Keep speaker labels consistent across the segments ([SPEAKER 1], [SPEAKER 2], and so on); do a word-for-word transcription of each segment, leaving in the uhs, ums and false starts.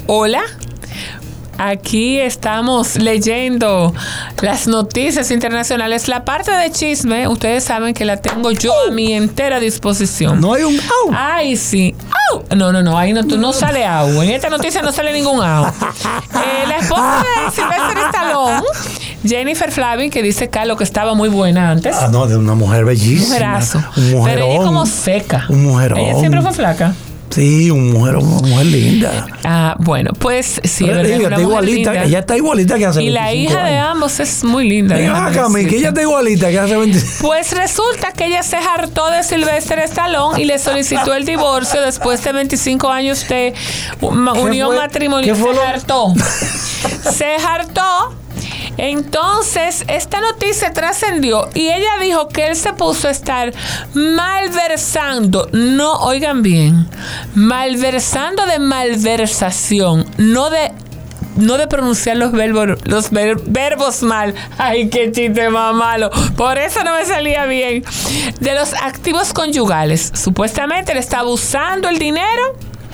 [SPEAKER 1] Hola. Aquí estamos leyendo las noticias internacionales. La parte de chisme, ustedes saben que la tengo yo a mi entera disposición.
[SPEAKER 2] No hay un au.
[SPEAKER 1] Ay, sí. Au. No, no, no. Ahí no, no sale au. En esta noticia no sale ningún au. Eh, la esposa de Sylvester Stallone, Jennifer Flavin, que dice Carlos que estaba muy buena antes.
[SPEAKER 2] Ah, no, de una mujer bellísima.
[SPEAKER 1] Un mujerazo.
[SPEAKER 2] Un mujerón.
[SPEAKER 1] Pero ella es como seca.
[SPEAKER 2] Un mujerón.
[SPEAKER 1] Ella siempre fue flaca.
[SPEAKER 2] Sí, un mujer, una mujer linda.
[SPEAKER 1] Ah, bueno, pues sí,
[SPEAKER 2] pero
[SPEAKER 1] es verdad,
[SPEAKER 2] ella,
[SPEAKER 1] una
[SPEAKER 2] está
[SPEAKER 1] mujer
[SPEAKER 2] igualita,
[SPEAKER 1] linda.
[SPEAKER 2] ella está igualita que hace
[SPEAKER 1] y
[SPEAKER 2] veinticinco
[SPEAKER 1] la hija
[SPEAKER 2] años.
[SPEAKER 1] de ambos es muy linda.
[SPEAKER 2] Mira, Cami, que ella está igualita que hace veinticinco.
[SPEAKER 1] Pues resulta que ella se hartó de Sylvester Stallone y le solicitó el divorcio después de veinticinco años de unión matrimonial.
[SPEAKER 2] ¿Qué fue
[SPEAKER 1] se
[SPEAKER 2] lo?
[SPEAKER 1] hartó. Se hartó. Entonces, esta noticia trascendió y ella dijo que él se puso a estar malversando, no, oigan bien, malversando de malversación, no de no de pronunciar los verbos los ver, verbos mal. Ay, qué chiste más malo. Por eso no me salía bien. De los activos conyugales. Supuestamente él está abusando el dinero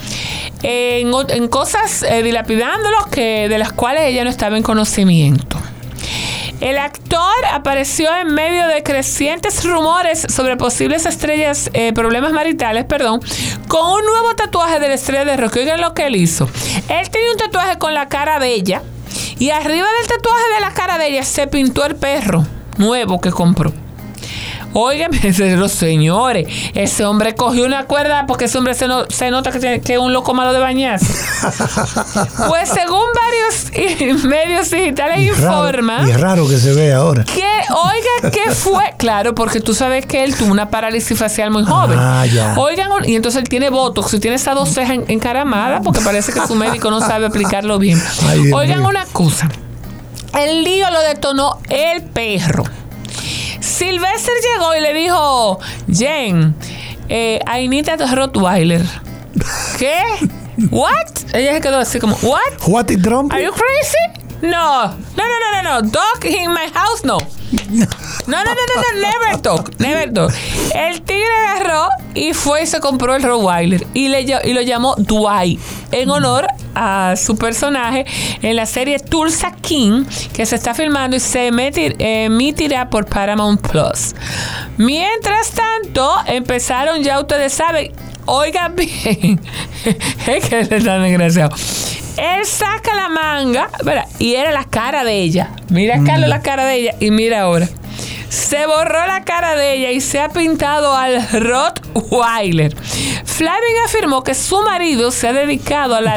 [SPEAKER 1] en, en cosas eh, dilapidándolos que de las cuales ella no estaba en conocimiento. El actor apareció en medio de crecientes rumores sobre posibles estrellas, eh, problemas maritales, perdón, con un nuevo tatuaje de la estrella de rock. Oigan lo que él hizo. Él tenía un tatuaje con la cara de ella y arriba del tatuaje de la cara de ella se pintó el perro nuevo que compró. Oigan, los señores, ese hombre cogió una cuerda porque ese hombre se, no, se nota que, tiene, que es un loco malo de bañarse. Pues según varios medios digitales
[SPEAKER 2] y
[SPEAKER 1] informan...
[SPEAKER 2] Raro, y es raro que se vea ahora.
[SPEAKER 1] Que, oiga, ¿qué fue? Claro, porque tú sabes que él tuvo una parálisis facial muy joven.
[SPEAKER 2] Ah, ya.
[SPEAKER 1] Oigan, y entonces él tiene botox y tiene esas dos cejas encaramadas porque parece que su médico no sabe aplicarlo bien.
[SPEAKER 2] Ay,
[SPEAKER 1] Oigan
[SPEAKER 2] mío.
[SPEAKER 1] una cosa. El lío lo detonó el perro. Sylvester llegó y le dijo, Jen, eh, I need a Rottweiler. ¿Qué? What? Ella se quedó así como, what?
[SPEAKER 2] What is Trump?
[SPEAKER 1] Are you crazy? No. No, no, no, no, no. Dog in my house, no. No, no, no, no, no, never talk, never talk. El tigre agarró y fue y se compró el Rottweiler y, le, y lo llamó Dwight en honor a su personaje en la serie Tulsa King que se está filmando y se emitir, emitirá por Paramount Plus. Mientras tanto, empezaron, ya ustedes saben, oigan bien, es que es tan desgraciado. Él saca la manga, ¿verdad? Y era la cara de ella. Mira, Carlos, la cara de ella. Y mira ahora. Se borró la cara de ella y se ha pintado al Rottweiler. Flavin afirmó que su marido se ha dedicado a la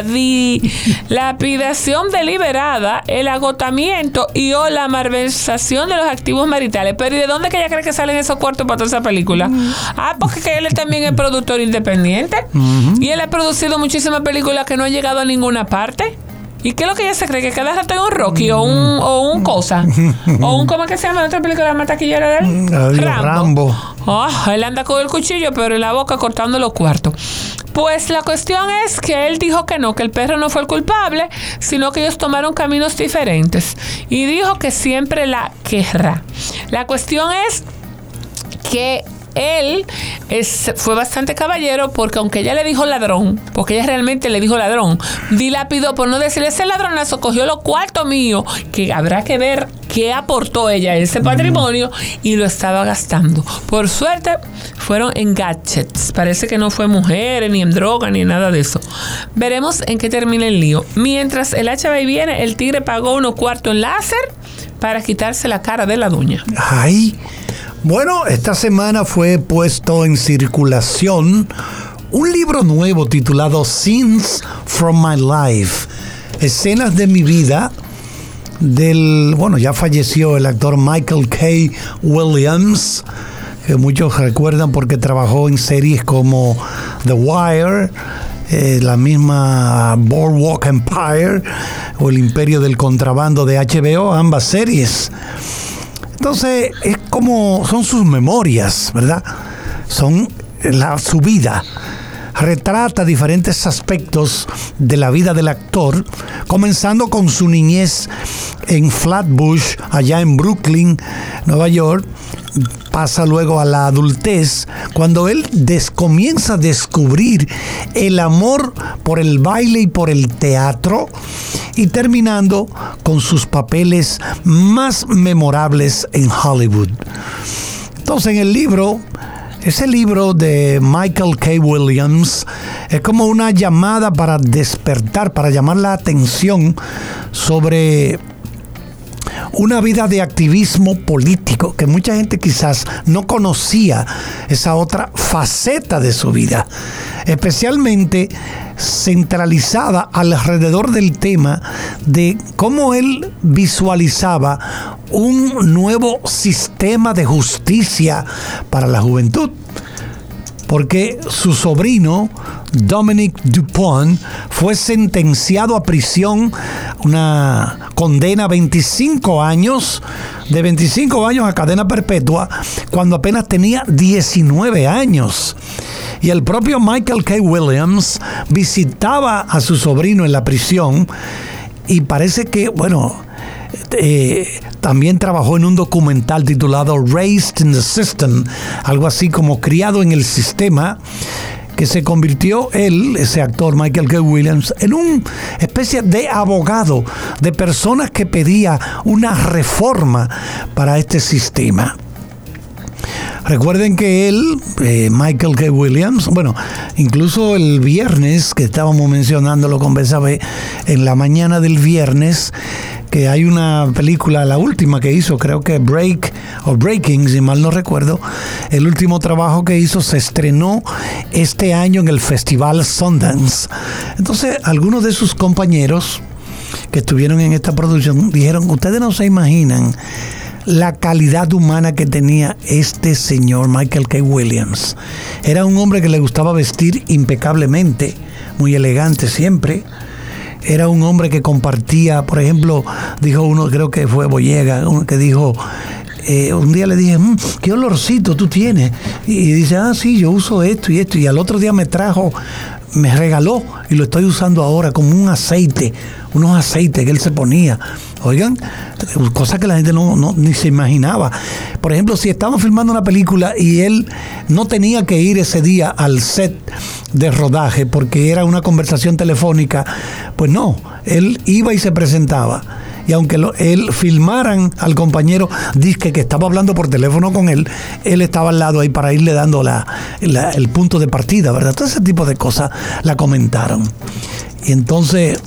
[SPEAKER 1] dilapidación deliberada, el agotamiento y o la malversación de los activos maritales. Pero ¿y de dónde que ella cree que salen esos cuartos para toda esa película? Uh-huh. Ah, porque que él también es productor independiente. Uh-huh. Y él ha producido muchísimas películas que no han llegado a ninguna parte. ¿Y qué es lo que ella se cree? ¿Que cada rato es un Rocky o un, o un cosa? ¿O un, cómo es que se llama la otra película más taquillera de él?
[SPEAKER 2] Adiós, Rambo. Rambo.
[SPEAKER 1] Oh, él anda con el cuchillo, pero en la boca cortando los cuartos. Pues la cuestión es que él dijo que no, que el perro no fue el culpable, sino que ellos tomaron caminos diferentes. Y dijo que siempre la querrá. La cuestión es que él es, fue bastante caballero porque aunque ella le dijo ladrón, porque ella realmente le dijo ladrón, dilapidó, por no decirle ese ladronazo, cogió los cuartos míos, que habrá que ver qué aportó ella a ese patrimonio, y lo estaba gastando. Por suerte, fueron en gadgets. Parece que no fue mujeres, ni en droga, ni en nada de eso. Veremos en qué termina el lío. Mientras el H B viene, el tigre pagó unos cuartos en láser para quitarse la cara de la doña.
[SPEAKER 2] Ay, bueno, esta semana fue puesto en circulación un libro nuevo titulado Scenes from My Life, escenas de mi vida, del, bueno, ya falleció el actor Michael K. Williams, que muchos recuerdan porque trabajó en series como The Wire, eh, la misma Boardwalk Empire o El Imperio del Contrabando de H B O, ambas series. Entonces, es como, son sus memorias, ¿verdad? Son la, su vida. retrata diferentes aspectos de la vida del actor, comenzando con su niñez en Flatbush, allá en Brooklyn, Nueva York. Pasa luego a la adultez, cuando él des, comienza a descubrir el amor por el baile y por el teatro, y terminando con sus papeles más memorables en Hollywood. Entonces, en el libro, ese libro de Michael K. Williams es como una llamada para despertar, para llamar la atención sobre una vida de activismo político, que mucha gente quizás no conocía esa otra faceta de su vida, especialmente centralizada alrededor del tema de cómo él visualizaba un nuevo sistema de justicia para la juventud. Porque su sobrino, Dominic DuPont, fue sentenciado a prisión, una condena a veinticinco años, de veinticinco años a cadena perpetua, cuando apenas tenía diecinueve años. Y el propio Michael K. Williams visitaba a su sobrino en la prisión, y parece que, bueno, Eh, también trabajó en un documental titulado Raised in the System, algo así como Criado en el Sistema, que se convirtió él, ese actor Michael K. Williams, en una especie de abogado de personas que pedía una reforma para este sistema. Recuerden que él, eh, Michael K. Williams, bueno, incluso el viernes, que estábamos mencionándolo con Betsabé, en la mañana del viernes, que hay una película, la última que hizo, creo que Break o Breaking, si mal no recuerdo, el último trabajo que hizo se estrenó este año en el Festival Sundance. Entonces, algunos de sus compañeros que estuvieron en esta producción dijeron: ustedes no se imaginan la calidad humana que tenía este señor Michael K. Williams. Era un hombre que le gustaba vestir impecablemente, muy elegante siempre. Era un hombre que compartía, por ejemplo, dijo uno, creo que fue Boyega, uno que dijo, eh, un día le dije, mmm, ¿qué olorcito tú tienes? Y dice, ah, sí, yo uso esto y esto. Y al otro día me trajo, me regaló, y lo estoy usando ahora como un aceite, unos aceites que él se ponía. Oigan, cosas que la gente no, no ni se imaginaba. Por ejemplo, si estábamos filmando una película y él no tenía que ir ese día al set de rodaje porque era una conversación telefónica, pues no, él iba y se presentaba. Y aunque lo, él filmaran al compañero disque que estaba hablando por teléfono con él, él estaba al lado ahí para irle dando la, la, el punto de partida, ¿verdad? Todo ese tipo de cosas la comentaron. Y entonces,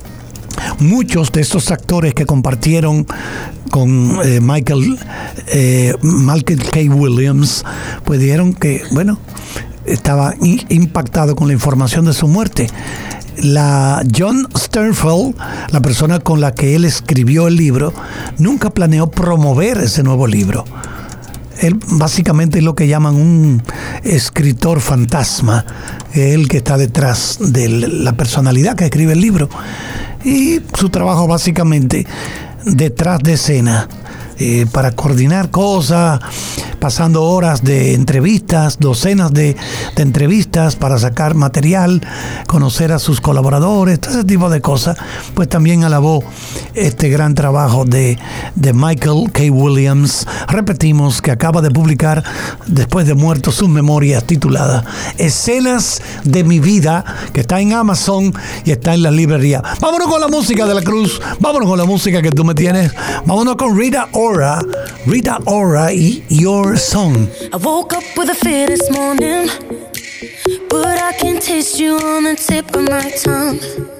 [SPEAKER 2] muchos de estos actores que compartieron con eh, Michael, eh, Michael K. Williams, pues dijeron que, bueno, estaba impactado con la información de su muerte. La John Sternfeld, la persona con la que él escribió el libro, nunca planeó promover ese nuevo libro. Él básicamente es lo que llaman un escritor fantasma, el que está detrás de la personalidad que escribe el libro. Y su trabajo básicamente detrás de escena, eh, para coordinar cosas, pasando horas de entrevistas, docenas de, de entrevistas para sacar material, conocer a sus colaboradores, todo ese tipo de cosas. Pues también alabó este gran trabajo de, de Michael K. Williams. Repetimos que acaba de publicar, después de muerto, sus memorias tituladas Escenas de mi vida, que está en Amazon y está en la librería. Vámonos con la música de la Cruz, vámonos con la música que tú me tienes, vámonos con Rita Ora, Rita Ora y Your Song.
[SPEAKER 3] I woke up with a fear this morning, but I can taste you on the tip of my tongue.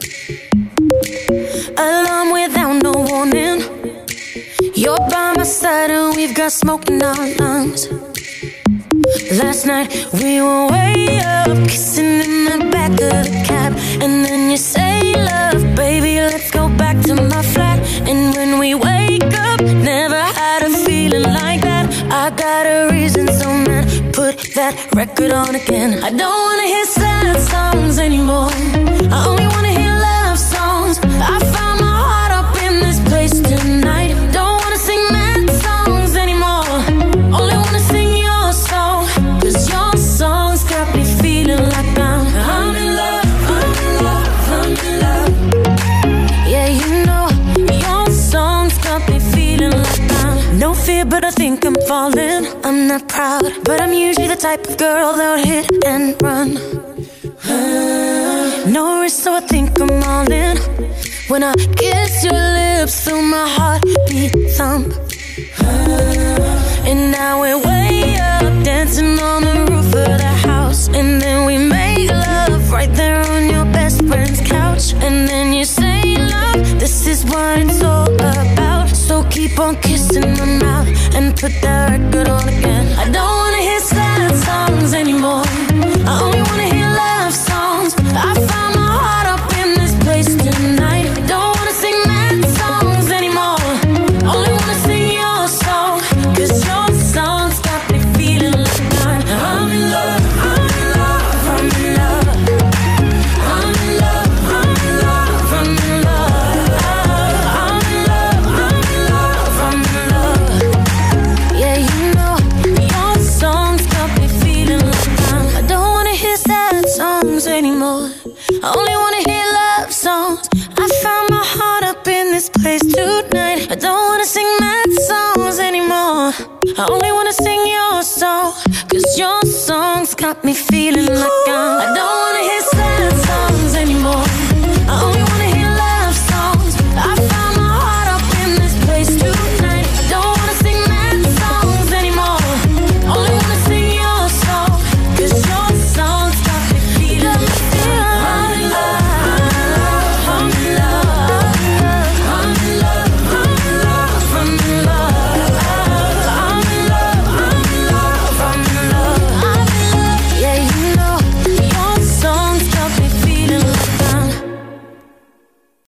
[SPEAKER 3] Alarm without no warning, you're by my side and we've got smoke in our lungs. Last night we were way up, kissing in the back of the cab, and then you say, love, baby, let's go back to my flat. And when we wake up, never had a feeling like that. I got a reason, so man, put that record on again. I don't wanna hear sad songs anymore, I only wanna hear love songs. I found my heart up in this place tonight. Don't wanna sing mad songs anymore, only wanna sing your song. Cause your songs got me feeling like I'm but I think I'm falling. I'm not proud, but I'm usually the type of girl that'll hit and run. No risk, so I think I'm all in. When I kiss your lips, feel my heartbeat thump. And now we're way up, dancing on the roof of the house. And then we make love right there on your best friend's couch. And then you say, love, this is what it's all about. So keep on kissing my mouth and put that record on again. I don't wanna hear sad songs anymore. I only wanna hear love songs. I found my heart up in this place tonight. Don't wanna sing mad songs anymore. Only wanna sing your song. Cause your songs got me feeling like I'm, I'm in love, I'm in love, I'm in love. I'm in love, I'm in love, I'm in love. I'm in love, I'm in love, I'm in love. Yeah, you know, your songs got me feeling like I'm, I don't wanna hear sad songs anymore. I only wanna hear love songs. I found my heart up in this place tonight. I don't wanna sing mad songs anymore. I only wanna sing your song. Cause your songs got me feeling like I'm